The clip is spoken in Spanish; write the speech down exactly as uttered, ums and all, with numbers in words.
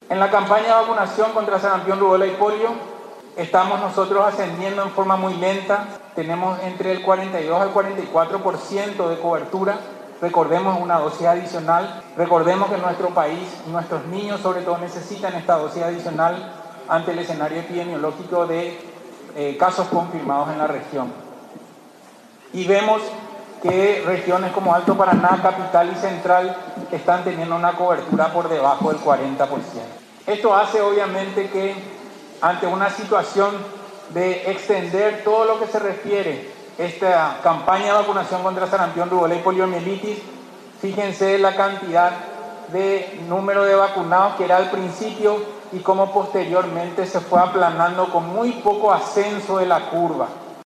En la campaña de vacunación contra sarampión, rubiola y polio, estamos nosotros ascendiendo en forma muy lenta. Tenemos entre el cuarenta y dos al cuarenta y cuatro por ciento de cobertura. Recordemos una dosis adicional. Recordemos que nuestro país, nuestros niños sobre todo, necesitan esta dosis adicional ante el escenario epidemiológico de eh, casos confirmados en la región. Y vemos que regiones como Alto Paraná, Capital y Central están teniendo una cobertura por debajo del cuarenta por ciento. Esto hace obviamente que ante una situación de extender todo lo que se refiere a esta campaña de vacunación contra sarampión, rubiola y poliomielitis, fíjense la cantidad de número de vacunados que era al principio y cómo posteriormente se fue aplanando con muy poco ascenso de la curva.